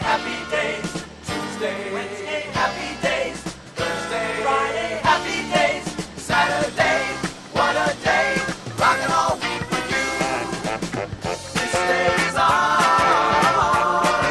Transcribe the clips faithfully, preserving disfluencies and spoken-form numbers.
happy days. Tuesday, Wednesday, happy days. Thursday, Friday, happy days. Saturday, what a day. Rockin' all week with you. This day is ours.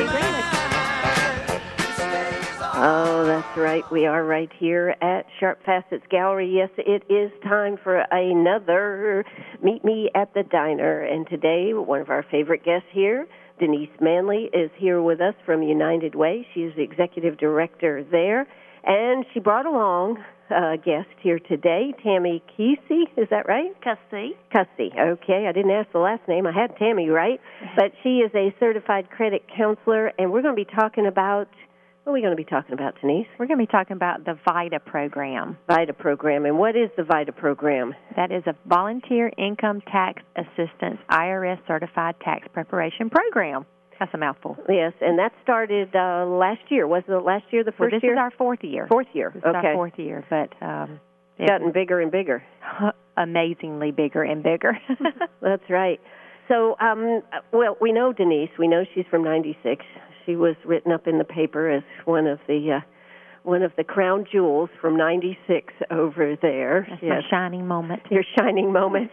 This day is ours. Oh, that's right. We are right here at Sharp Facets Gallery. Yes, it is time for another Meet Me at the Diner. And today, one of our favorite guests here, Denise Manley, is here with us from United Way. She is the executive director there. And she brought along a guest here today, Tammy Kesey. Is that right? Cussey. Cussey. Okay. I didn't ask the last name. I had Tammy right. But she is a certified credit counselor, and we're going to be talking about, what are we going to be talking about, Denise? We're going to be talking about the VITA program. VITA program. And what is the VITA program? That is a Volunteer Income Tax Assistance I R S Certified Tax Preparation Program. That's a mouthful. Yes, and that started uh, last year. Was it last year, the first well, this year? This is our fourth year. Fourth year, this okay. This is our fourth year, but um, it's gotten bigger and bigger. Amazingly bigger and bigger. That's right. So, um, well, we know Denise. We know she's from ninety-six. She was written up in the paper as one of the uh, one of the crown jewels from ninety-six over there. That's yes. my shining moment. Your shining moment.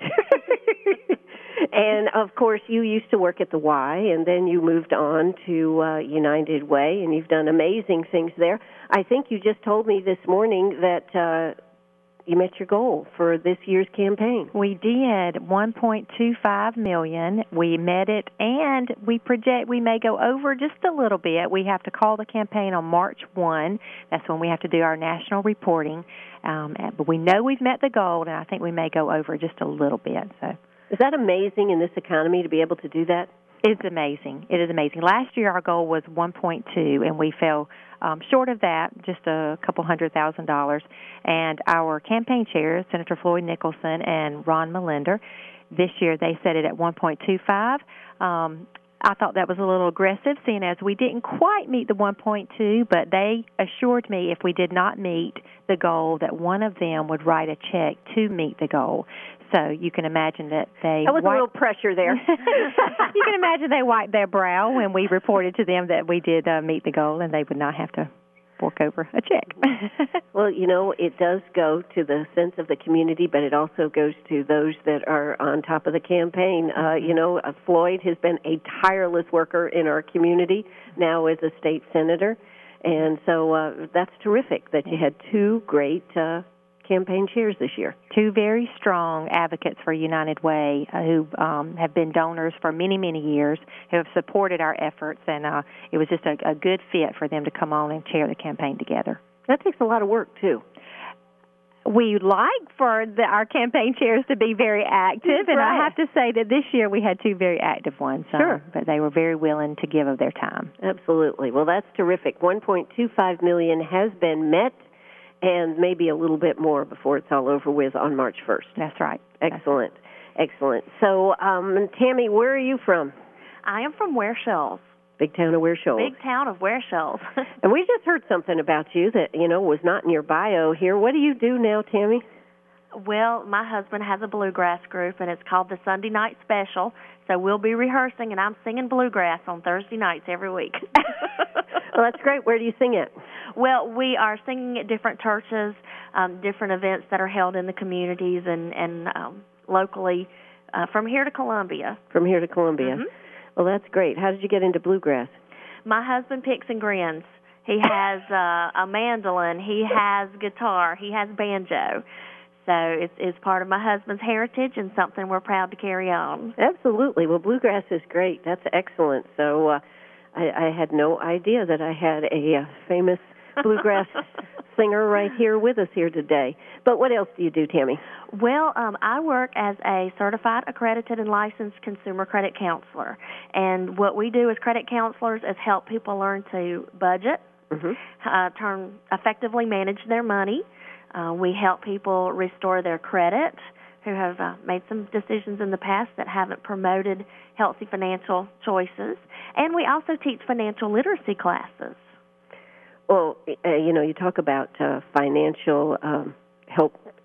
And, of course, you used to work at the Y, and then you moved on to uh, United Way, and you've done amazing things there. I think you just told me this morning that uh, you met your goal for this year's campaign. We did one point two five million dollars. We met it, and we project we may go over just a little bit. We have to call the campaign on March first. That's when we have to do our national reporting. Um, but we know we've met the goal, and I think we may go over just a little bit. So. Is that amazing in this economy to be able to do that? It's amazing. It is amazing. Last year our goal was one point two, and we fell um, short of that, just a couple hundred thousand dollars. And our campaign chairs, Senator Floyd Nicholson and Ron Melinder, this year they set it at one point two five. Um, I thought that was a little aggressive, seeing as we didn't quite meet the one point two, but they assured me if we did not meet the goal that one of them would write a check to meet the goal. So you can imagine that they... That was wiped, a little pressure there. You can imagine they wiped their brow when we reported to them that we did uh, meet the goal, and they would not have to fork over a check. Well, you know, it does go to the sense of the community, but it also goes to those that are on top of the campaign. Uh, you know, uh, Floyd has been a tireless worker in our community, now as a state senator. And so uh, that's terrific that you had two great uh, campaign chairs this year. Two very strong advocates for United Way uh, who um, have been donors for many, many years, who have supported our efforts, and uh, it was just a, a good fit for them to come on and chair the campaign together. That takes a lot of work, too. We like for the, our campaign chairs to be very active, and right. I have to say that this year we had two very active ones. Um, sure. But they were very willing to give of their time. Absolutely. Well, that's terrific. one point two five million dollars has been met, and maybe a little bit more before it's all over with on March first. That's right. Excellent. That's Excellent. So, um, Tammy, where are you from? I am from Ware Shoals. Big town of Ware Shoals. Big town of Ware Shoals. And we just heard something about you that, you know, was not in your bio here. What do you do now, Tammy? Well, my husband has a bluegrass group, and it's called the Sunday Night Special. So we'll be rehearsing, and I'm singing bluegrass on Thursday nights every week. Well, that's great. Where do you sing it? Well, we are singing at different churches, um, different events that are held in the communities and, and um, locally uh, from here to Columbia. From here to Columbia. Mm-hmm. Well, that's great. How did you get into bluegrass? My husband picks and grins. He has uh, a mandolin. He has guitar. He has banjo. So it's, it's part of my husband's heritage and something we're proud to carry on. Absolutely. Well, bluegrass is great. That's excellent. So uh, I, I had no idea that I had a uh, famous bluegrass singer right here with us here today. But what else do you do, Tammy? Well, um, I work as a certified, accredited, and licensed consumer credit counselor. And what we do as credit counselors is help people learn to budget, mm-hmm. uh, turn effectively manage their money. Uh, we help people restore their credit who have uh, made some decisions in the past that haven't promoted healthy financial choices. And we also teach financial literacy classes. Well, uh, you know, you talk about uh, financial um, help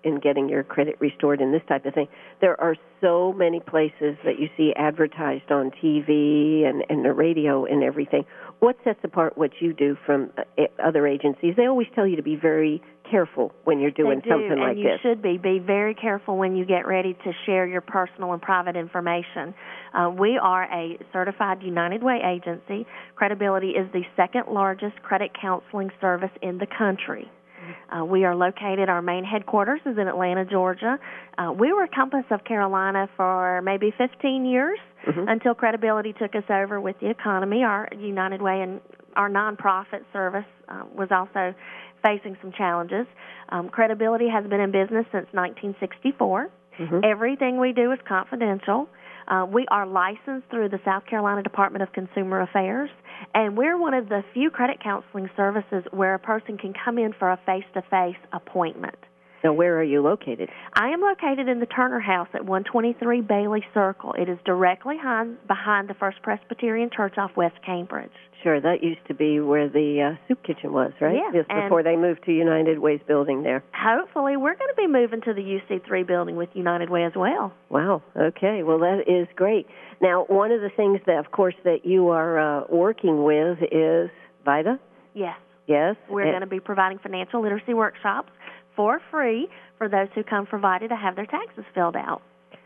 in getting your credit restored and this type of thing. There are so many places that you see advertised on T V and, and the radio and everything. What sets apart what you do from uh, other agencies? They always tell you to be very careful when you're doing they do, something like and you this. should be. Be very careful when you get ready to share your personal and private information. Uh, we are a certified United Way agency. Credibility is the second largest credit counseling service in the country. Uh, we are located, our main headquarters is in Atlanta, Georgia. Uh, we were Compass of Carolina for maybe fifteen years mm-hmm. until Credibility took us over with the economy. Our United Way and our nonprofit service uh, was also facing some challenges. Um, Credibility has been in business since nineteen sixty-four. Mm-hmm. Everything we do is confidential. Uh, we are licensed through the South Carolina Department of Consumer Affairs, and we're one of the few credit counseling services where a person can come in for a face-to-face appointment. Now, where are you located? I am located in the Turner House at one twenty-three Bailey Circle. It is directly behind, behind the First Presbyterian Church off West Cambridge. Sure, that used to be where the uh, soup kitchen was, right? Yeah. Just before they moved to United Way's building there. Hopefully, we're going to be moving to the U C three building with United Way as well. Wow, okay. Well, that is great. Now, one of the things that, of course, that you are uh, working with is VITA? Yes. Yes. We're and going to be providing financial literacy workshops for free for those who come for VITA to have their taxes filled out.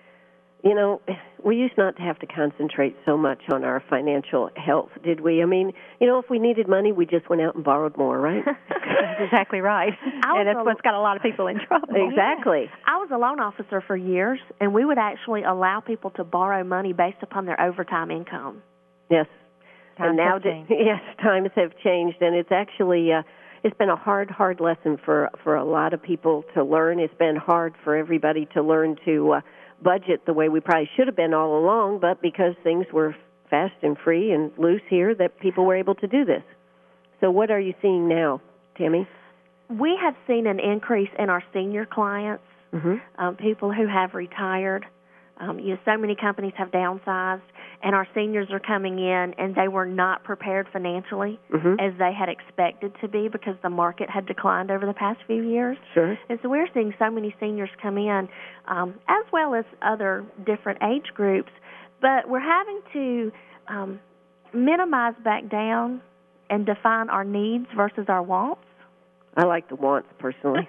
You know, we used not to have to concentrate so much on our financial health, did we? I mean, you know, if we needed money, we just went out and borrowed more, right? That's exactly right. And that's a, what's got a lot of people in trouble. Exactly. Yeah. I was a loan officer for years, and we would actually allow people to borrow money based upon their overtime income. Yes. Times and now, have changed. yes, times have changed, and it's actually uh, it's been a hard, hard lesson for for a lot of people to learn. It's been hard for everybody to learn to uh, budget the way we probably should have been all along, but because things were fast and free and loose here, that people were able to do this. So what are you seeing now, Tammy? We have seen an increase in our senior clients, mm-hmm. um, people who have retired. Um, you know, so many companies have downsized, and our seniors are coming in, and they were not prepared financially mm-hmm. as they had expected to be because the market had declined over the past few years. Sure. And so we're seeing so many seniors come in, um, as well as other different age groups, but we're having to um, minimize back down and define our needs versus our wants. I like the wants, personally.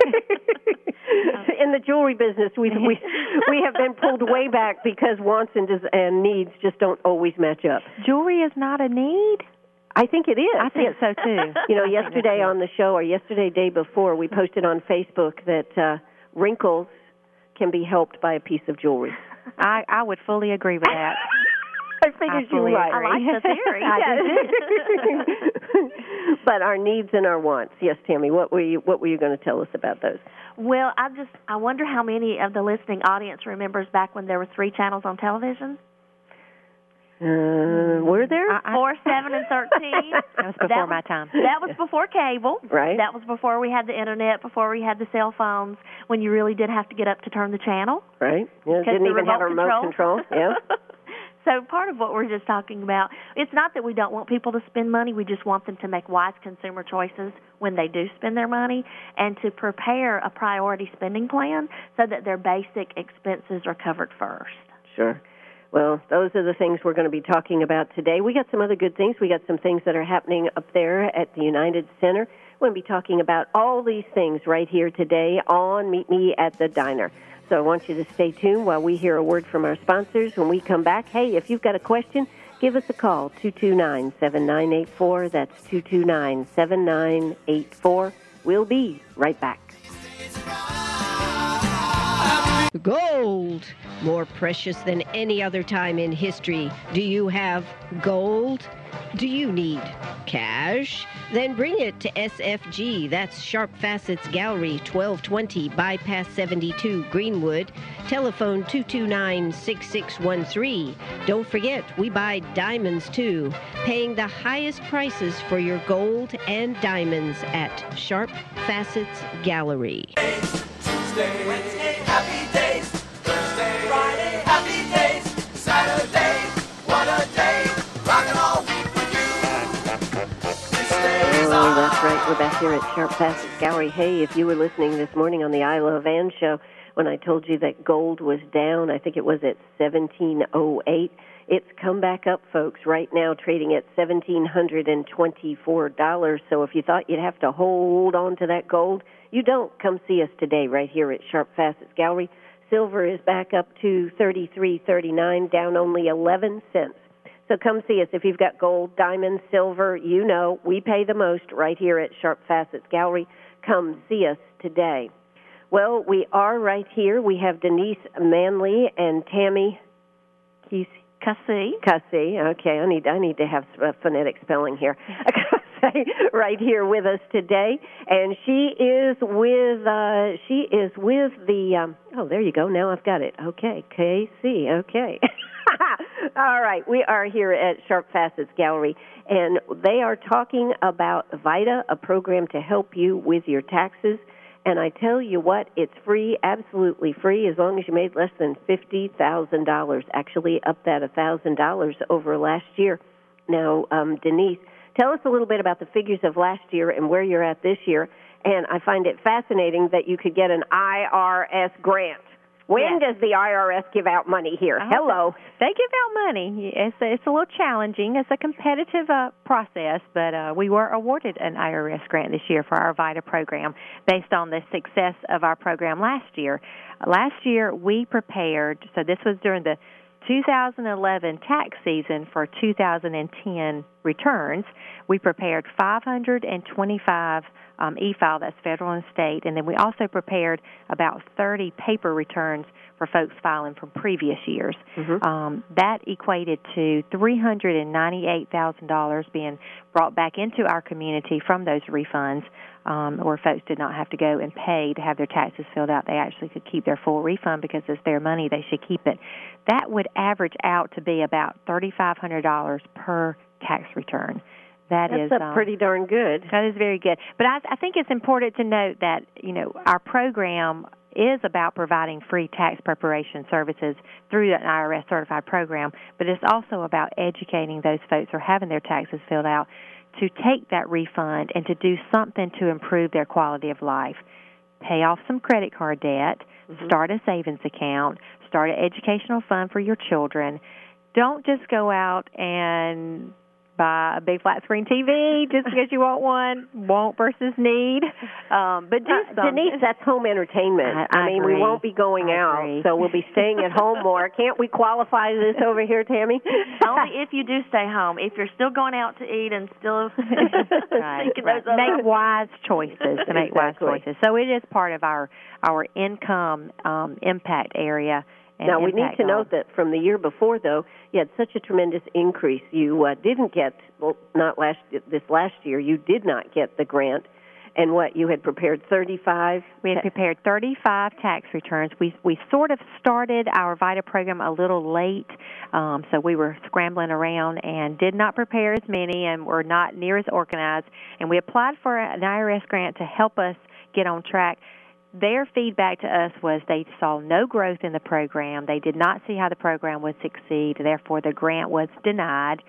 In the jewelry business, we we we have been pulled way back because wants and des- and needs just don't always match up. Jewelry is not a need? I think it is. I think yes. so, too. You know, yesterday on the show, or yesterday, day before, we posted on Facebook that uh, wrinkles can be helped by a piece of jewelry. I, I would fully agree with that. I figured you were right. I like the theory. Yes. But our needs and our wants. Yes, Tammy, what were you what were you going to tell us about those? Well, I just I wonder how many of the listening audience remembers back when there were three channels on television. Uh, were there? I, I, Four, seven, and thirteen. That was before that my was, time. That was before cable. Right. That was before we had the internet, before we had the cell phones, when you really did have to get up to turn the channel. Right. Yeah, didn't even have a remote control. Yeah. So part of what we're just talking about, it's not that we don't want people to spend money. We just want them to make wise consumer choices when they do spend their money and to prepare a priority spending plan so that their basic expenses are covered first. Sure. Well, those are the things we're going to be talking about today. We got some other good things. We got some things that are happening up there at the United Center. We're going to be talking about all these things right here today on Meet Me at the Diner. So I want you to stay tuned while we hear a word from our sponsors. When we come back, hey, if you've got a question, give us a call, two two nine, seven nine eight four. That's two two nine, seven nine eight four. We'll be right back. Gold, more precious than any other time in history. Do you have gold? Do you need cash? Then bring it to S F G. That's Sharp Facets Gallery, twelve twenty Bypass seventy-two, Greenwood. Telephone two two nine, six six one three. Don't forget, we buy diamonds too. Paying the highest prices for your gold and diamonds at Sharp Facets Gallery. Tuesday, Wednesday, happy days. Thursday, Friday, happy days. Saturday, what a day. Rockin' all week with you. This day is Oh, that's right. We're back here at Sharp Facets Gallery. Hey, if you were listening this morning on the I Love Ann show when I told you that gold was down, I think it was at seventeen oh eight. It's come back up, folks, right now trading at one thousand seven hundred twenty-four dollars. So if you thought you'd have to hold on to that gold, you don't. Come see us today right here at Sharp Facets Gallery. Silver is back up to thirty-three thirty-nine, down only eleven cents. So come see us. If you've got gold, diamond, silver, you know, we pay the most right here at Sharp Facets Gallery. Come see us today. Well, we are right here. We have Denise Manley and Tammy Cussy. Cussy. Okay, I need I need to have a phonetic spelling here. Cussy right here with us today, and she is with uh, she is with the. Um, oh, there you go. Now I've got it. Okay, K C. Okay. All right, we are here at Sharp Facets Gallery, and they are talking about VITA, a program to help you with your taxes. And I tell you what, it's free, absolutely free, as long as you made less than fifty thousand dollars. Actually, up that one thousand dollars over last year. Now, um, Denise, tell us a little bit about the figures of last year and where you're at this year. And I find it fascinating that you could get an I R S grant. When Yes. does the I R S give out money here? Uh, Hello. They give out money. It's a, it's a little challenging. It's a competitive uh, process, but uh, we were awarded an I R S grant this year for our VITA program based on the success of our program last year. Last year we prepared, so this was during the two thousand eleven tax season for two thousand ten returns. We prepared five hundred twenty-five um, e-file, that's federal and state, and then we also prepared about thirty paper returns for folks filing from previous years. Mm-hmm. Um, that equated to three hundred ninety-eight thousand dollars being brought back into our community from those refunds, um, where folks did not have to go and pay to have their taxes filled out. They actually could keep their full refund because it's their money. They should keep it. That would average out to be about three thousand five hundred dollars per tax return. That That's is a um, pretty darn good. That is very good. But I, I think it's important to note that, you know, our program is about providing free tax preparation services through an I R S certified program, but it's also about educating those folks who are having their taxes filled out to take that refund and to do something to improve their quality of life. Pay off some credit card debt, Mm-hmm. start a savings account, start an educational fund for your children. Don't just go out and buy a big flat screen T V just because you want one. Want versus need. Um, but do Uh, something. Denise, that's home entertainment. I- I mean, agree. we won't be going I out, agree. so we'll be staying at home more. Can't we qualify this over here, Tammy? Only if you do stay home. If you're still going out to eat and still Right, thinking right. those other Make wise choices to make wise Exactly. choices. So it is part of our our income um, impact area. And Now, we need impact to goal. note that from the year before, though, you had such a tremendous increase. You uh, didn't get, well, not last this last year, you did not get the grant. And what, you had prepared thirty-five? We had prepared thirty-five tax returns. We we sort of started our VITA program a little late, um, so we were scrambling around and did not prepare as many and were not near as organized. And we applied for an I R S grant to help us get on track. Their feedback to us was they saw no growth in the program. They did not see how the program would succeed. Therefore, the grant was denied.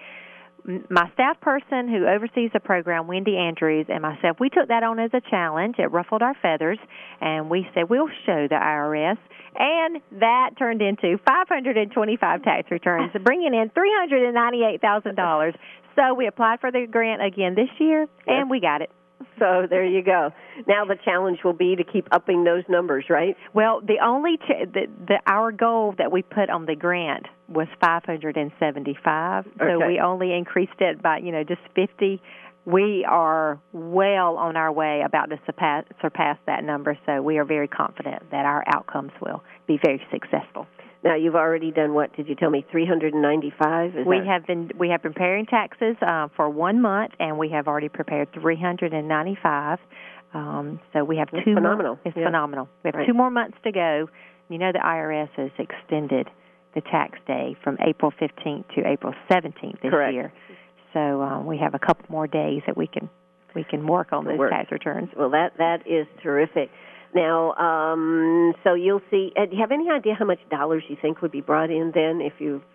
My staff person who oversees the program, Wendy Andrews, and myself, we took that on as a challenge. It ruffled our feathers, and we said we'll show the I R S. And that turned into five hundred twenty-five tax returns, bringing in three hundred ninety-eight thousand dollars. So we applied for the grant again this year, and we got it. So there you go. Now the challenge will be to keep upping those numbers, right? Well, the only ch- the, the our goal that we put on the grant was five hundred seventy-five. So Okay. we only increased it by, you know, just fifty. We are well on our way about to surpass, surpass that number. So we are very confident that our outcomes will be very successful. Now, you've already done what? Did you tell me three hundred ninety-five? Is We that... have been we have been preparing taxes uh, for one month, and we have already prepared three hundred ninety-five. Um, so we have That's two. phenomenal. More, it's Yeah. phenomenal. We have Right. two more months to go. You know, the I R S has extended the tax day from April fifteenth to April seventeenth this Correct. year. So um, we have a couple more days that we can we can work on those Work. tax returns. Well, that that is terrific. Now, um, so you'll see. Uh, do you have any idea how much dollars you think would be brought in then if you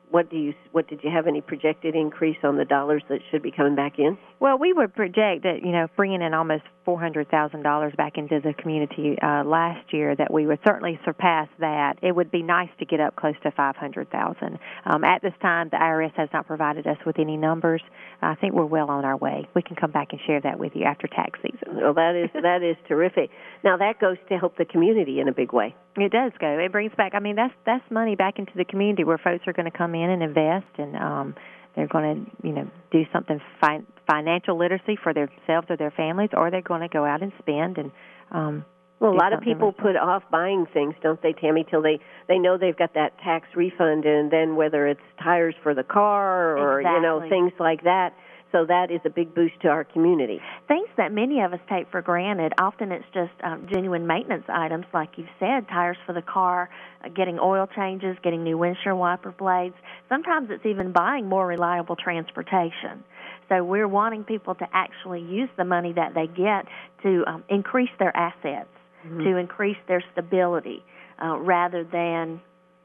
what do you what did you have any projected increase on the dollars that should be coming back in? Well, we would project that, you know, bringing in almost four hundred thousand dollars back into the community uh, last year, that we would certainly surpass that. It would be nice to get up close to five hundred thousand dollars. Um, at this time, the I R S has not provided us with any numbers. I think we're well on our way. We can come back and share that with you after tax season. Well, that is that is terrific. Now, that goes to help the community in a big way. It does go. It brings back, I mean, that's that's money back into the community where folks are going to come in and invest, and um, they're going to, you know, do something fi- financial literacy for themselves or their families, or they're going to go out and spend and um, well, a lot of something people put off buying things, don't they, Tammy, till they, they know they've got that tax refund, and then whether it's tires for the car or, Exactly. you know, things like that. So that is a big boost to our community. Things that many of us take for granted, often it's just um, genuine maintenance items, like you've said, tires for the car, uh, getting oil changes, getting new windshield wiper blades. Sometimes it's even buying more reliable transportation. So we're wanting people to actually use the money that they get to um, increase their assets, mm-hmm. to increase their stability, uh, rather than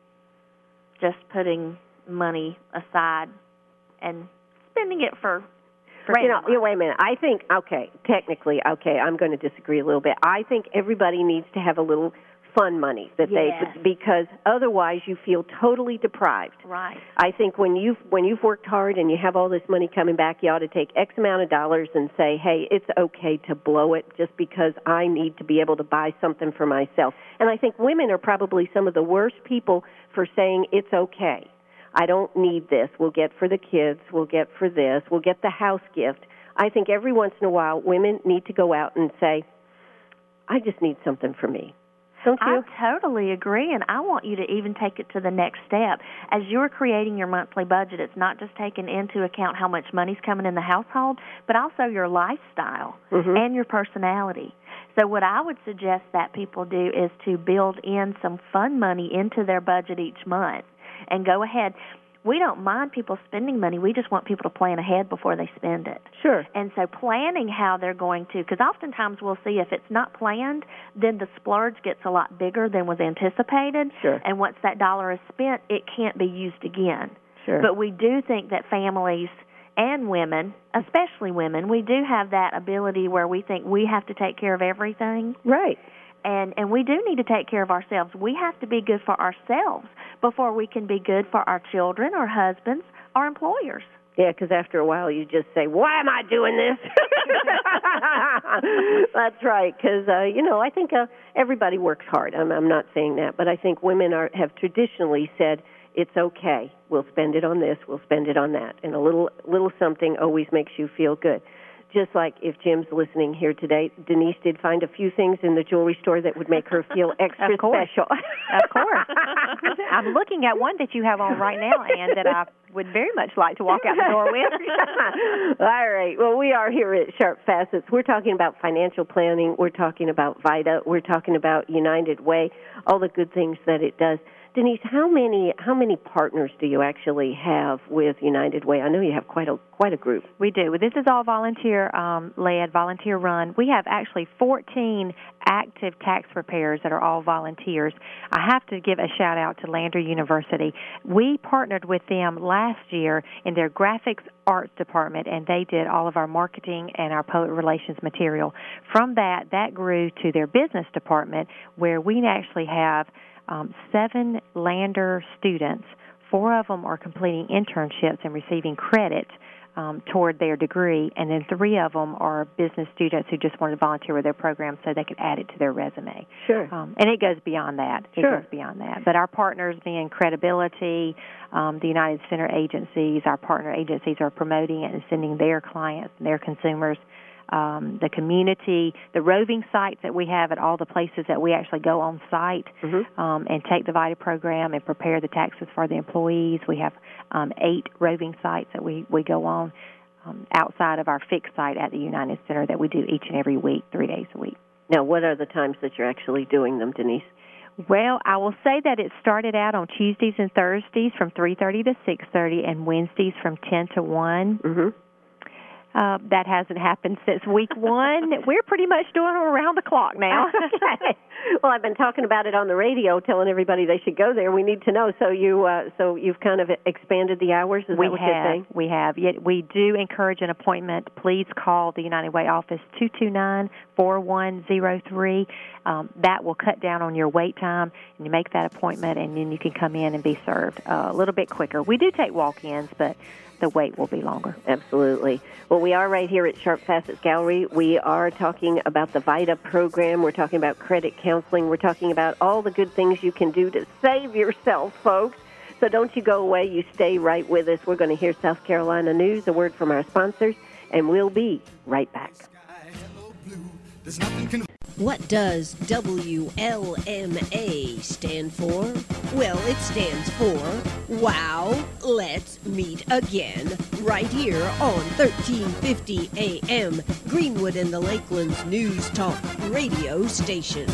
just putting money aside and spending it for You know, you know, wait a minute. I think, okay, technically, okay, I'm going to disagree a little bit. I think everybody needs to have a little fun money that Yes. they because otherwise you feel totally deprived. Right. I think when you've when you've worked hard and you have all this money coming back, you ought to take X amount of dollars and say, hey, it's okay to blow it just because I need to be able to buy something for myself. And I think women are probably some of the worst people for saying it's okay. I don't need this. We'll get for the kids. We'll get for this. We'll get the house gift. I think every once in a while women need to go out and say, I just need something for me. Don't you? I totally agree, and I want you to even take it to the next step. As you're creating your monthly budget, it's not just taking into account how much money's coming in the household, but also your lifestyle mm-hmm. and your personality. So what I would suggest that people do is to build in some fun money into their budget each month and go ahead. We don't mind people spending money. We just want people to plan ahead before they spend it. Sure. And so planning how they're going to, because oftentimes we'll see if it's not planned, then the splurge gets a lot bigger than was anticipated. Sure. And once that dollar is spent, it can't be used again. Sure. But we do think that families and women, especially women, we do have that ability where we think we have to take care of everything. Right. And and we do need to take care of ourselves. We have to be good for ourselves before we can be good for our children, our husbands, our employers. Yeah, because after a while you just say, why am I doing this? That's right, because, uh, you know, I think uh, everybody works hard. I'm, I'm not saying that, but I think women are have traditionally said, it's okay. We'll spend it on this. We'll spend it on that. And a little little something always makes you feel good. Just like if Jim's listening here today, Denise did find a few things in the jewelry store that would make her feel extra of course. special. Of course. I'm looking at one that you have on right now, Ann, that I would very much like to walk out the door with. All right. Well, we are here at Sharp Facets. We're talking about financial planning. We're talking about VITA. We're talking about United Way, all the good things that it does. Denise, how many how many partners do you actually have with United Way? I know you have quite a quite a group. We do. This is all volunteer um, led, volunteer run. We have actually fourteen active tax preparers that are all volunteers. I have to give a shout out to Lander University. We partnered with them last year in their graphics arts department, and they did all of our marketing and our public relations material. From that, that grew to their business department, where we actually have Um, seven Lander students. Four of them are completing internships and receiving credit um, toward their degree, and then three of them are business students who just wanted to volunteer with their program so they could add it to their resume. Sure. Um, and it goes beyond that. It sure. goes beyond that. But our partners being Credibility, um, the United Center agencies, our partner agencies are promoting it and sending their clients and their consumers. Um, the community, the roving sites that we have at all the places that we actually go on site mm-hmm. um, and take the VITA program and prepare the taxes for the employees. We have um, eight roving sites that we, we go on um, outside of our fixed site at the United Center that we do each and every week, three days a week. Now, what are the times that you're actually doing them, Denise? Well, I will say that it started out on Tuesdays and Thursdays from three thirty to six thirty and Wednesdays from ten to one. Mm-hmm. Uh, that hasn't happened since week one. We're pretty much doing it around the clock now. Okay. Well, I've been talking about it on the radio, telling everybody they should go there. We need to know. So you, uh, so you've kind of expanded the hours. Is we that what have, you're saying? We have. Yet we do encourage an appointment. Please call the United Way office two two nine, four one zero three. Um, that will cut down on your wait time, and you make that appointment, and then you can come in and be served uh, a little bit quicker. We do take walk-ins, but the wait will be longer. Absolutely. Well, we are right here at Sharp Facets Gallery. We are talking about the VITA program. We're talking about credit counseling. We're talking about all the good things you can do to save yourself, folks. So don't you go away. You stay right with us. We're going to hear South Carolina news, a word from our sponsors, and we'll be right back. What does W L M A stand for? Well, it stands for Wow, Let's Meet Again, right here on thirteen fifty A M, Greenwood and the Lakelands News Talk radio station.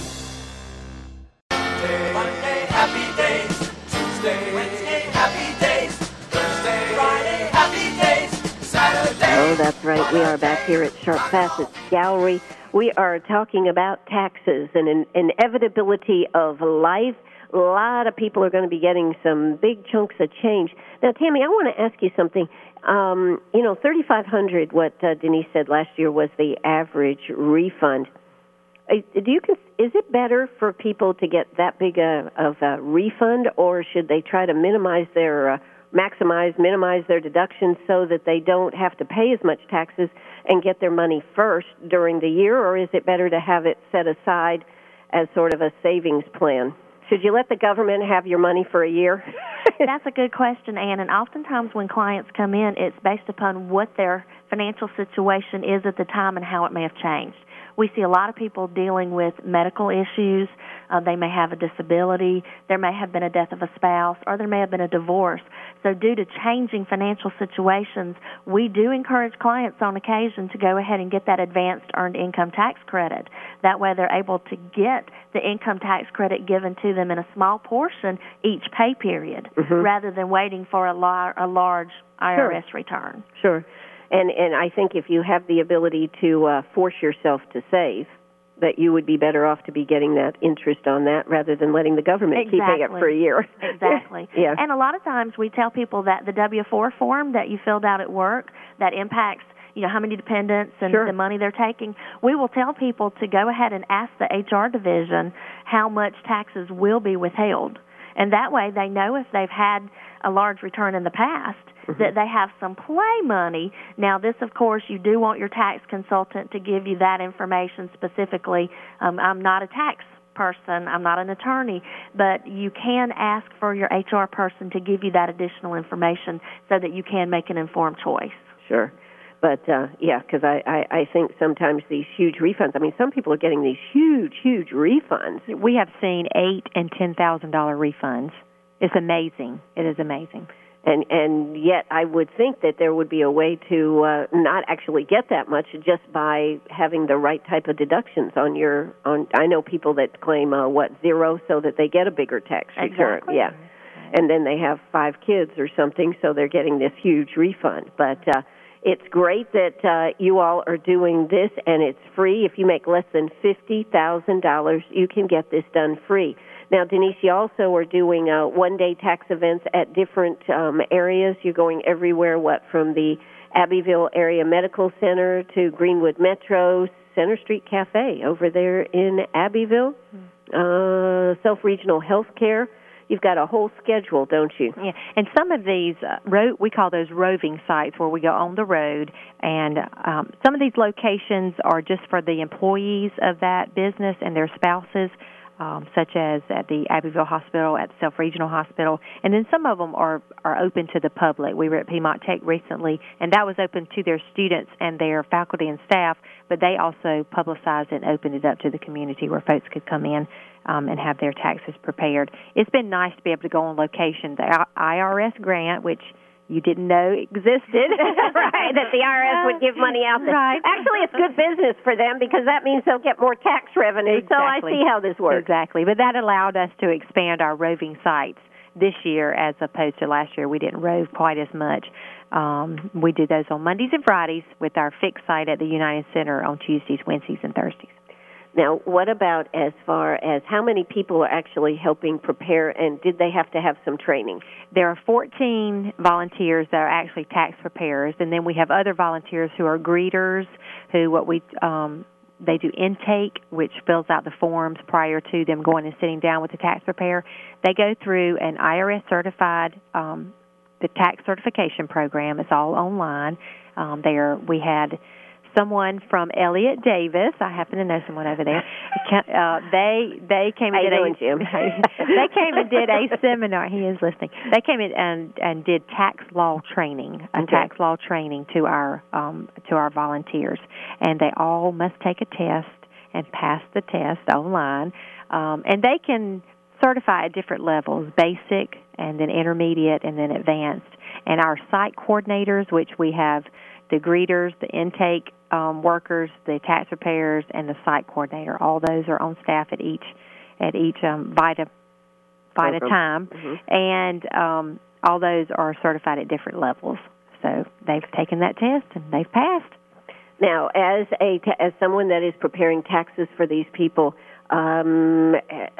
Monday, happy days. Tuesday, Wednesday, happy days. Thursday, Friday, happy days. Saturday. Oh, that's right. We are back here at Sharp Facets Gallery. We are talking about taxes and an inevitability of life. A lot of people are going to be getting some big chunks of change. Now, Tammy, I want to ask you something. Um, you know, thirty-five hundred dollars, what uh, Denise said last year was the average refund. Uh, Do you? Is it better for people to get that big a, of a refund, or should they try to minimize their, uh, maximize, minimize their deductions so that they don't have to pay as much taxes and get their money first during the year, or is it better to have it set aside as sort of a savings plan? Should you let the government have your money for a year? That's a good question, Ann, and oftentimes when clients come in, it's based upon what their financial situation is at the time and how it may have changed. We see a lot of people dealing with medical issues. Uh, they may have a disability. There may have been a death of a spouse, or there may have been a divorce. So due to changing financial situations, we do encourage clients on occasion to go ahead and get that advanced earned income tax credit. That way they're able to get the income tax credit given to them in a small portion each pay period, mm-hmm. rather than waiting for a, lar- a large I R S Sure. return. Sure. And and I think if you have the ability to uh, force yourself to save, that you would be better off to be getting that interest on that rather than letting the government Exactly. keep paying it for a year. Exactly. Yeah. And a lot of times we tell people that the W four form that you filled out at work that impacts, you know, how many dependents and Sure. the money they're taking, we will tell people to go ahead and ask the H R division how much taxes will be withheld. And that way they know if they've had a large return in the past, mm-hmm. that they have some play money. Now, this, of course, you do want your tax consultant to give you that information specifically. Um, I'm not a tax person. I'm not an attorney. But you can ask for your H R person to give you that additional information so that you can make an informed choice. Sure. But, uh, yeah, because I, I, I think sometimes these huge refunds, I mean, some people are getting these huge, huge refunds. We have seen eight and ten thousand dollar refunds. It's amazing. It is amazing. And and yet I would think that there would be a way to uh, not actually get that much just by having the right type of deductions on your on. I know people that claim uh, what zero so that they get a bigger tax return. Exactly. Yeah, and then they have five kids or something, so they're getting this huge refund. But uh, it's great that uh, you all are doing this, and it's free. If you make less than fifty thousand dollars, you can get this done free. Now, Denise, you also are doing uh, one-day tax events at different um, areas. You're going everywhere, what, from the Abbeville Area Medical Center to Greenwood Metro, Center Street Cafe over there in Abbeville, uh, Self-Regional Health Care. You've got a whole schedule, don't you? Yeah, and some of these, uh, ro- we call those roving sites where we go on the road, and um, some of these locations are just for the employees of that business and their spouses. Um, such as at the Abbeville Hospital, at the Self-Regional Hospital, and then some of them are, are open to the public. We were at Piedmont Tech recently, and that was open to their students and their faculty and staff, but they also publicized it and opened it up to the community where folks could come in um, and have their taxes prepared. It's been nice to be able to go on location. The I R S grant, which you didn't know existed, right, that the I R S would give money out there. Right. Actually, it's good business for them because that means they'll get more tax revenue. Exactly. So I see how this works. Exactly. But that allowed us to expand our roving sites this year as opposed to last year. We didn't rove quite as much. Um, we do those on Mondays and Fridays with our fixed site at the United Center on Tuesdays, Wednesdays, and Thursdays. Now, what about as far as how many people are actually helping prepare, and did they have to have some training? There are fourteen volunteers that are actually tax preparers, and then we have other volunteers who are greeters, who what we um, they do intake, which fills out the forms prior to them going and sitting down with the tax preparer. They go through an I R S certified um, the tax certification program. It's all online. Um, there we had someone from Elliott Davis. I happen to know someone over there. Uh, they they came and did doing, a Jim? they came and did a seminar. He is listening. They came in and and did tax law training, a Okay. tax law training to our um, to our volunteers, and they all must take a test and pass the test online, um, and they can certify at different levels, basic and then intermediate and then advanced. And our site coordinators, which we have the greeters, the intake um, workers, the tax preparers, and the site coordinator. All those are on staff at each at each um, Vita Vita Program. time, Mm-hmm. and um, all those are certified at different levels. So they've taken that test and they've passed. Now, as a ta- as someone that is preparing taxes for these people, um,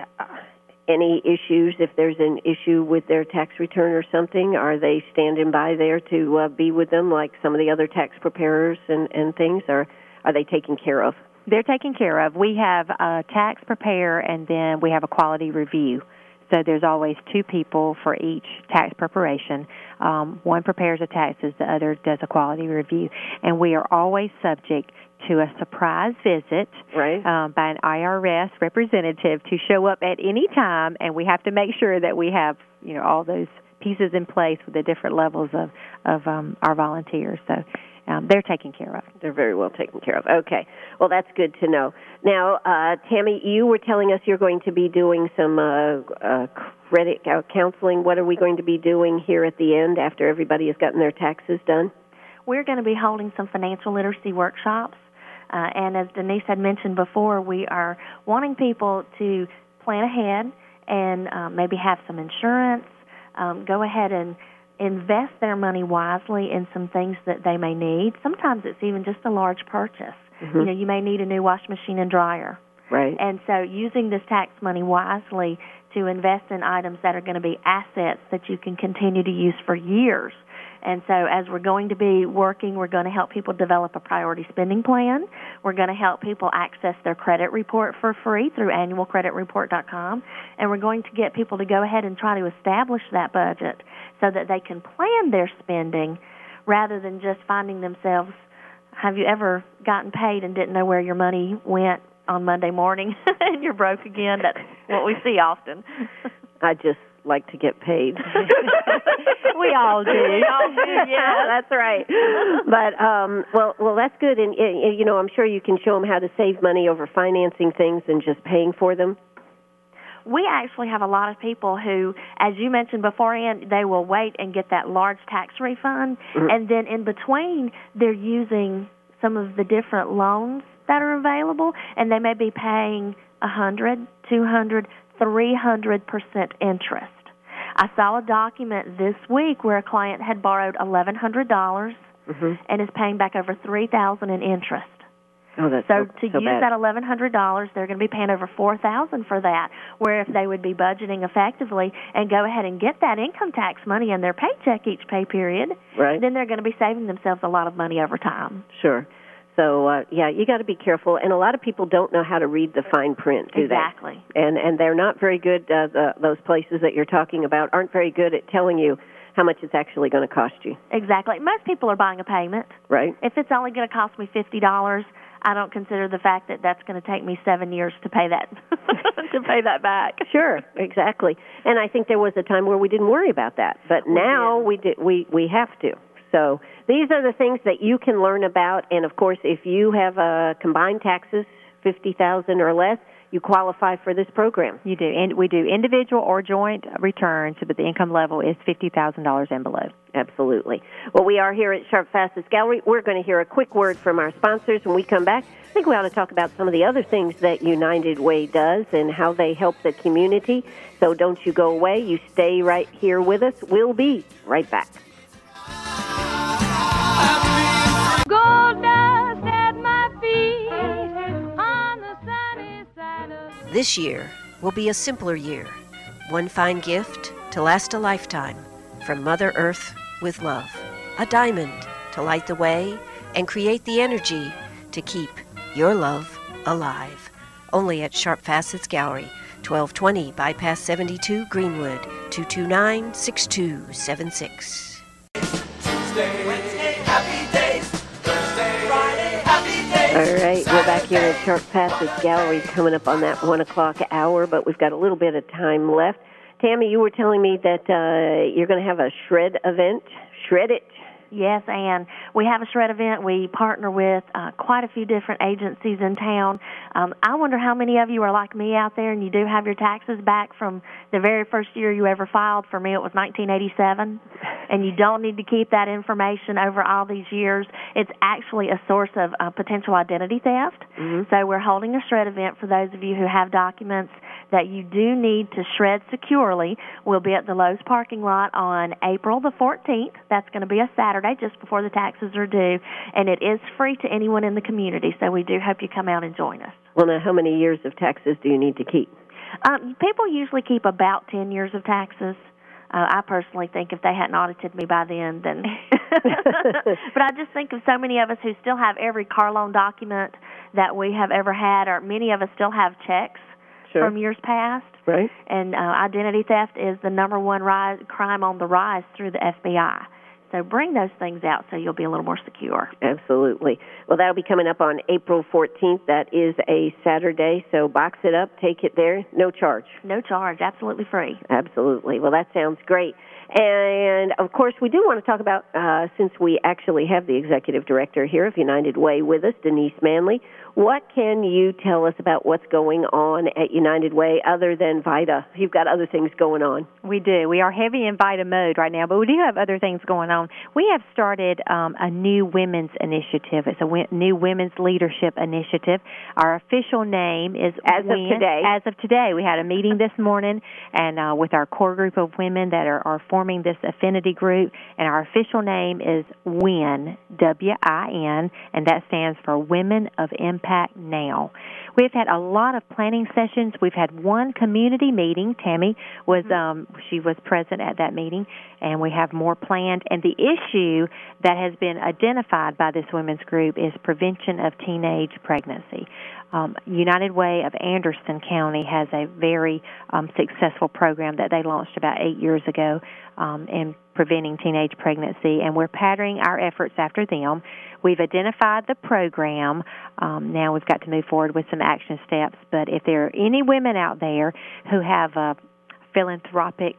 any issues, if there's an issue with their tax return or something, are they standing by there to uh, be with them like some of the other tax preparers and, and things, or are they taken care of? They're taken care of. We have a tax preparer, and then we have a quality review. So there's always two people for each tax preparation. Um, one prepares the taxes, the other does a quality review. And we are always subject to a surprise visit Right. um, by an I R S representative to show up at any time, and we have to make sure that we have, you know, all those pieces in place with the different levels of, of um, our volunteers. So um, they're taken care of. They're very well taken care of. Okay. Well, that's good to know. Now, uh, Tammy, you were telling us you're going to be doing some uh, uh, credit uh, counseling. What are we going to be doing here at the end after everybody has gotten their taxes done? We're going to be holding some financial literacy workshops. Uh, and as Denise had mentioned before, we are wanting people to plan ahead and uh, maybe have some insurance, um, go ahead and invest their money wisely in some things that they may need. Sometimes it's even just a large purchase. Mm-hmm. You know, you may need a new washing machine and dryer. Right. And so using this tax money wisely to invest in items that are going to be assets that you can continue to use for years. And so as we're going to be working, we're going to help people develop a priority spending plan. We're going to help people access their credit report for free through annual credit report dot com. And we're going to get people to go ahead and try to establish that budget so that they can plan their spending rather than just finding themselves, have you ever gotten paid and didn't know where your money went on Monday morning and you're broke again? That's what we see often. I just like to get paid. We all do. We all do, yeah, that's right. But, um, well, well, that's good. And, uh, you know, I'm sure you can show them how to save money over financing things and just paying for them. We actually have a lot of people who, as you mentioned beforehand, they will wait and get that large tax refund, Mm-hmm. and then in between, they're using some of the different loans that are available, and they may be paying one hundred, two hundred, three hundred percent interest. I saw a document this week where a client had borrowed eleven hundred dollars Mm-hmm. and is paying back over three thousand dollars in interest. Oh, that's So so, to so use bad. that eleven hundred dollars, they're going to be paying over four thousand dollars for that, where if they would be budgeting effectively and go ahead and get that income tax money in their paycheck each pay period, Right. then they're going to be saving themselves a lot of money over time. Sure. So, uh, yeah, you got to be careful. And a lot of people don't know how to read the fine print, do Exactly. they? And and they're not very good, uh, the, those places that you're talking about aren't very good at telling you how much it's actually going to cost you, Exactly. Most people are buying a payment. right? If it's only going to cost me fifty dollars, I don't consider the fact that that's going to take me seven years to pay that to pay that back. Sure, exactly. And I think there was a time where we didn't worry about that, but now we do, we we have to. So these are the things that you can learn about. And of course, if you have uh, combined taxes fifty thousand or less, you qualify for this program. You do. And we do individual or joint returns, but the income level is fifty thousand dollars and below. Absolutely. Well, we are here at Sharp Facets Gallery. We're going to hear a quick word from our sponsors. When we come back, I think we ought to talk about some of the other things that United Way does and how they help the community. So don't you go away. You stay right here with us. We'll be right back. Gold dust at my feet on the sunny side of... This year will be a simpler year. One fine gift to last a lifetime from Mother Earth with love. A diamond to light the way and create the energy to keep your love alive. Only at Sharp Facets Gallery, twelve twenty Bypass seventy-two Greenwood, two two nine, six two seven six. Tuesday, Wednesday, happy days. Thursday, Friday, happy days. All right, we're back here at Sharp Facets Gallery coming up on that one o'clock hour, but we've got a little bit of time left. Tammy, you were telling me that uh, you're going to have a shred event. Shred it. Yes, and we have a shred event. We partner with uh, quite a few different agencies in town. Um, I wonder how many of you are like me out there and you do have your taxes back from the very first year you ever filed. For me, it was nineteen eighty-seven, and you don't need to keep that information over all these years. It's actually a source of uh, potential identity theft. Mm-hmm. So we're holding a shred event for those of you who have documents that you do need to shred securely. We'll be at the Lowe's parking lot on April the fourteenth. That's going to be a Saturday, just before the taxes are due, and it is free to anyone in the community, so we do hope you come out and join us. Well, now, how many years of taxes do you need to keep? Um, people usually keep about ten years of taxes. Uh, I personally think if they hadn't audited me by then, then... But I just think of so many of us who still have every car loan document that we have ever had, or many of us still have checks. Sure. From years past. Right. And uh, identity theft is the number one rise, crime on the rise through the F B I. So bring those things out so you'll be a little more secure. Absolutely. Well, that'll be coming up on April fourteenth. That is a Saturday, so box it up, take it there, no charge. No charge, absolutely free. Absolutely. Well, that sounds great. And, of course, we do want to talk about, uh, since we actually have the executive director here of United Way with us, Denise Manley, what can you tell us about what's going on at United Way other than VITA? You've got other things going on. We do. We are heavy in VITA mode right now, but we do have other things going on. We have started um, a new women's initiative. It's a w- new women's leadership initiative. Our official name is As WIN. of today. As of today. We had a meeting this morning and uh, with our core group of women that are, are forming this affinity group, and our official name is WIN, W I N, and that stands for Women of Impact Now. We've had a lot of planning sessions. We've had one community meeting. Tammy was um, she was present at that meeting, and we have more planned. And the issue that has been identified by this women's group is prevention of teenage pregnancy. Um, United Way of Anderson County has a very um, successful program that they launched about eight years ago um, in preventing teenage pregnancy, and we're patterning our efforts after them. We've identified the program. Um, now we've got to move forward with some action steps, but if there are any women out there who have a philanthropic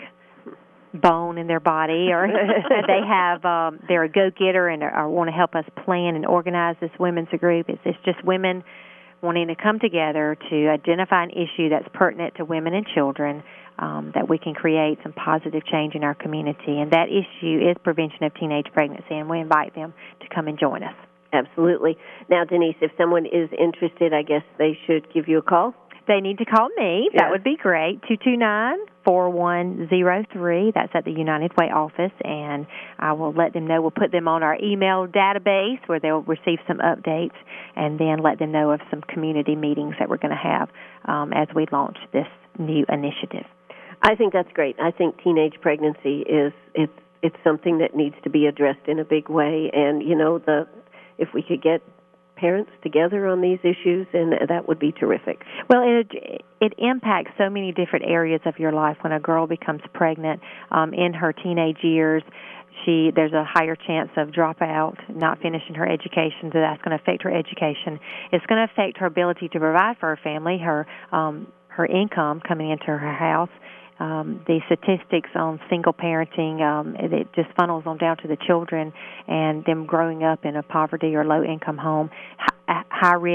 bone in their body, or they have um, they're a go-getter and or want to help us plan and organize this women's group, it's, it's just women wanting to come together to identify an issue that's pertinent to women and children, um, that we can create some positive change in our community. And that issue is prevention of teenage pregnancy, and we invite them to come and join us. Absolutely. Now, Denise, if someone is interested, I guess they should give you a call? They need to call me. Yes. That would be great. two two nine, four one zero three. That's at the United Way office, and I will let them know. We'll put them on our email database where they'll receive some updates, and then let them know of some community meetings that we're going to have um, as we launch this new initiative. I think that's great. I think teenage pregnancy is it's it's something that needs to be addressed in a big way, and you know the if we could get parents together on these issues, and that would be terrific. Well, it it impacts so many different areas of your life. When a girl becomes pregnant um, in her teenage years, she there's a higher chance of dropout, not finishing her education, so that's going to affect her education. It's going to affect her ability to provide for her family, her um, her income coming into her house. Um, the statistics on single parenting, um, it, it just funnels on down to the children and them growing up in a poverty or low-income home, high, high risk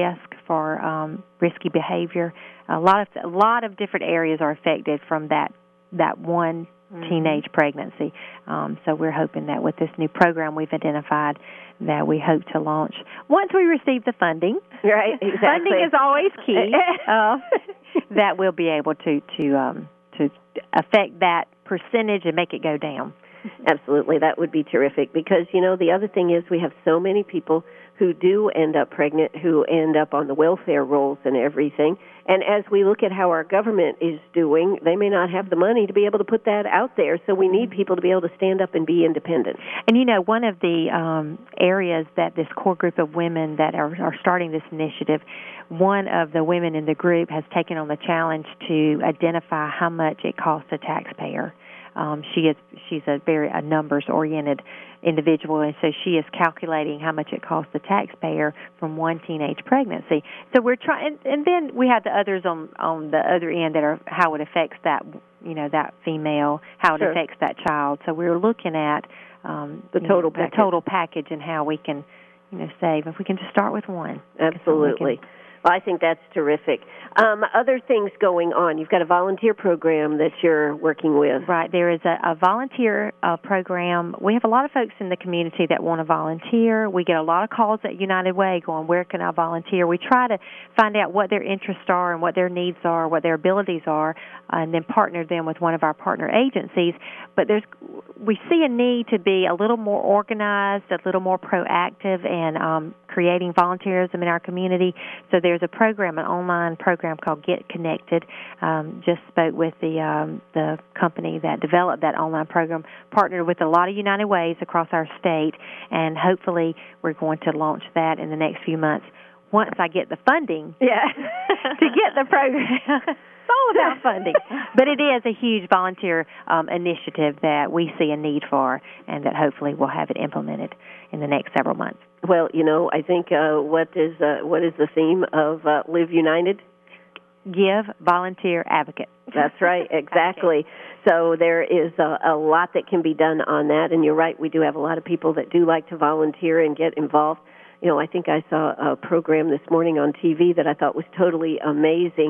for um, risky behavior. A lot of a lot of different areas are affected from that that one mm-hmm. teenage pregnancy. Um, so we're hoping that with this new program we've identified, that we hope to launch once we receive the funding. Right, exactly. Funding is always key. uh, that we'll be able to to um, to affect that percentage and make it go down. Absolutely, that would be terrific because, you know, the other thing is we have so many people who do end up pregnant, who end up on the welfare rolls and everything. And as we look at how our government is doing, they may not have the money to be able to put that out there. So we need people to be able to stand up and be independent. And, you know, one of the um, areas that this core group of women that are, are starting this initiative, one of the women in the group has taken on the challenge to identify how much it costs a taxpayer. Um, she is she's a very a numbers oriented individual, and so she is calculating how much it costs the taxpayer from one teenage pregnancy. So we're trying, and, and then we have the others on on the other end that are how it affects that you know that female, how it sure. affects that child. So we're looking at um, the total know, the total package and how we can you know save if we can just start with one. Absolutely. Well, I think that's terrific. Um, other things going on. You've got a volunteer program that you're working with. Right. There is a, a volunteer uh, program. We have a lot of folks in the community that want to volunteer. We get a lot of calls at United Way going, where can I volunteer? We try to find out what their interests are and what their needs are, what their abilities are, uh, and then partner them with one of our partner agencies. But there's, we see a need to be a little more organized, a little more proactive in um, creating volunteerism in our community. So there's a program, an online program called Get Connected. Um, just spoke with the um, the company that developed that online program, partnered with a lot of United Ways across our state, and hopefully we're going to launch that in the next few months. Once I get the funding yeah. to get the program. It's all about funding. But it is a huge volunteer um, initiative that we see a need for, and that hopefully we'll have it implemented in the next several months. Well, you know, I think uh, what is uh, what is the theme of uh, Live United? Give, volunteer, advocate. That's right, exactly. So there is a, a lot that can be done on that, and you're right, we do have a lot of people that do like to volunteer and get involved. You know, I think I saw a program this morning on T V that I thought was totally amazing.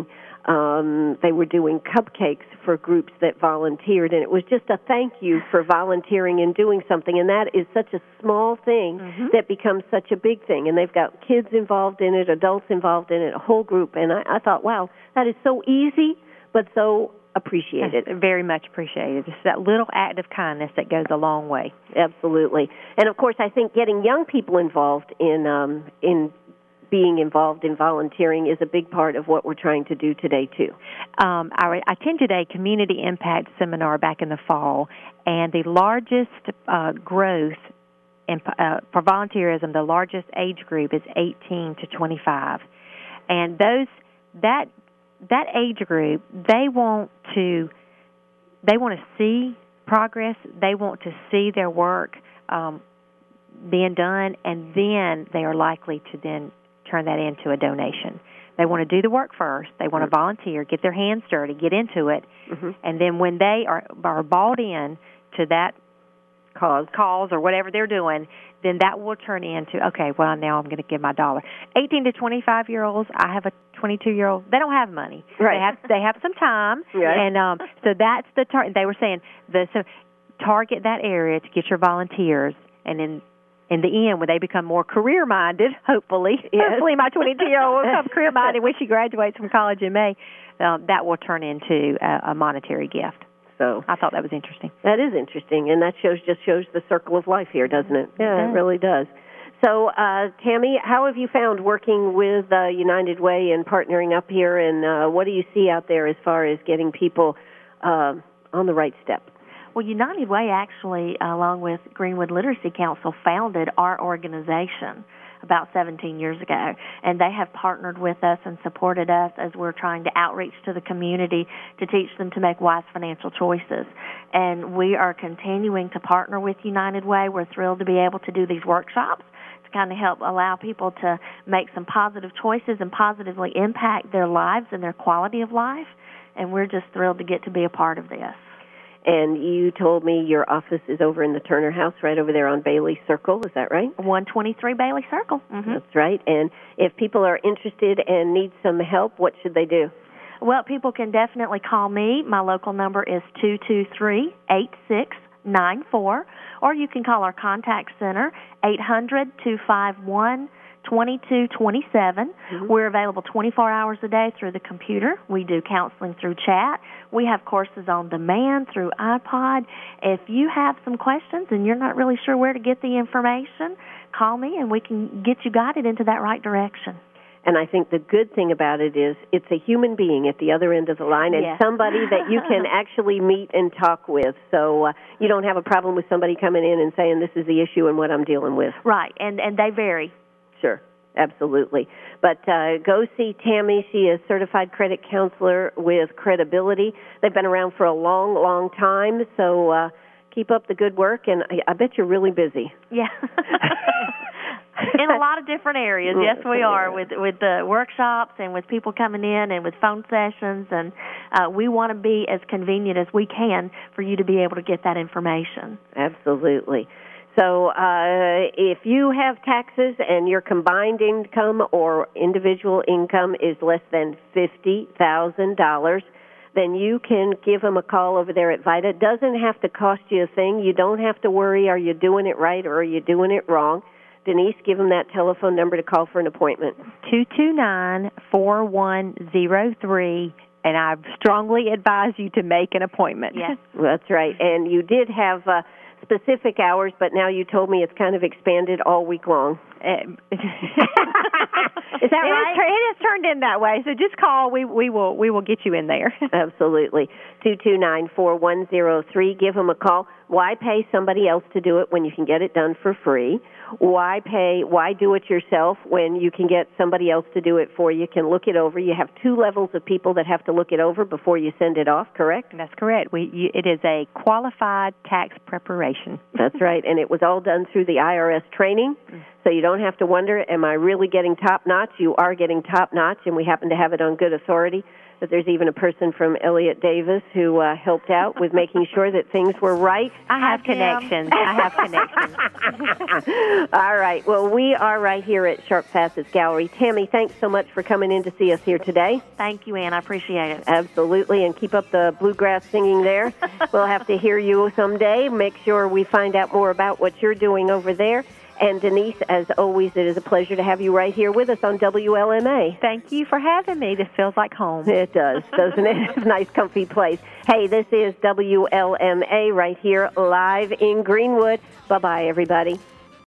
Um, they were doing cupcakes for groups that volunteered, and it was just a thank you for volunteering and doing something, and that is such a small thing mm-hmm. that becomes such a big thing, and they've got kids involved in it, adults involved in it, a whole group, and I, I thought, wow, that is so easy, but so appreciated. Very much appreciated. It's that little act of kindness that goes a long way. Absolutely. And, of course, I think getting young people involved in um, in being involved in volunteering is a big part of what we're trying to do today, too. Um, I attended a community impact seminar back in the fall, and the largest uh, growth in, uh, for volunteerism, the largest age group is eighteen to twenty-five. And those that that age group, they want to they want to see progress. They want to see their work um, being done, and then they are likely to then turn that into a donation. They want to do the work first. They want to volunteer, get their hands dirty, get into it, mm-hmm. and then when they are are bought in to that cause, cause or whatever they're doing, then that will turn into, okay, well, now I'm going to give my dollar. eighteen to twenty-five-year-olds, I have a twenty-two-year-old, they don't have money. Right. They have they have some time, right. and um, so that's the tar- they were saying, the so target that area to get your volunteers, and then in the end, when they become more career-minded, hopefully, yes. hopefully my twenty-two-year-old will become career-minded when she graduates from college in May, um, that will turn into a, a monetary gift. So I thought that was interesting. That is interesting, and that shows just shows the circle of life here, doesn't it? Yeah, it, it really does. So, uh, Tammy, how have you found working with uh, United Way and partnering up here, and uh, what do you see out there as far as getting people uh, on the right step? Well, United Way actually, along with Greenwood Literacy Council, founded our organization about seventeen years ago, and they have partnered with us and supported us as we're trying to outreach to the community to teach them to make wise financial choices. And we are continuing to partner with United Way. We're thrilled to be able to do these workshops to kind of help allow people to make some positive choices and positively impact their lives and their quality of life, and we're just thrilled to get to be a part of this. And you told me your office is over in the Turner House right over there on Bailey Circle. Is that right? one twenty-three Bailey Circle. Mm-hmm. That's right. And if people are interested and need some help, what should they do? Well, people can definitely call me. My local number is two two three, eight six nine four, or you can call our contact center, eight hundred, two five one, two two two seven. Mm-hmm. We're available twenty-four hours a day through the computer. We do counseling through chat. We have courses on demand through iPod. If you have some questions and you're not really sure where to get the information, call me and we can get you guided into that right direction. And I think the good thing about it is it's a human being at the other end of the line and yes. somebody that you can actually meet and talk with. So uh, you don't have a problem with somebody coming in and saying this is the issue and what I'm dealing with. Right, and, and they vary. Sure, absolutely. But uh, go see Tammy. She is certified credit counselor with credibility. They've been around for a long, long time. So uh, keep up the good work, and I, I bet you're really busy. Yeah. In a lot of different areas, yes, we are, with with the workshops and with people coming in and with phone sessions, and uh, we want to be as convenient as we can for you to be able to get that information. Absolutely. So uh, if you have taxes and your combined income or individual income is less than fifty thousand dollars, then you can give them a call over there at VITA. It doesn't have to cost you a thing. You don't have to worry, are you doing it right or are you doing it wrong? Denise, give them that telephone number to call for an appointment. two two nine, four one zero three, and I strongly advise you to make an appointment. Yes. That's right. And you did have uh, specific hours, but now you told me it's kind of expanded all week long. Um, Is that it right? Is, it is turned in that way. So just call. We we will we will get you in there. Absolutely. two two nine, four one zero three. Give them a call. Why pay somebody else to do it when you can get it done for free? Why pay? Why do it yourself when you can get somebody else to do it for you? Can look it over. You have two levels of people that have to look it over before you send it off. Correct? That's correct. We you, it is a qualified tax preparation. That's right, and it was all done through the I R S training, so you don't have to wonder, am I really getting top notch? You are getting top notch, and we happen to have it on good authority. But there's even a person from Elliott Davis who uh, helped out with making sure that things were right. I have connections. I have connections. All right. Well, we are right here at Sharp Facets Gallery. Tammy, thanks so much for coming in to see us here today. Thank you, Ann. I appreciate it. Absolutely. And keep up the bluegrass singing there. We'll have to hear you someday. Make sure we find out more about what you're doing over there. And Denise, as always, it is a pleasure to have you right here with us on W L M A. Thank you for having me. This feels like home. It does, doesn't it? It's a nice, comfy place. Hey, this is W L M A right here live in Greenwood. Bye-bye, everybody.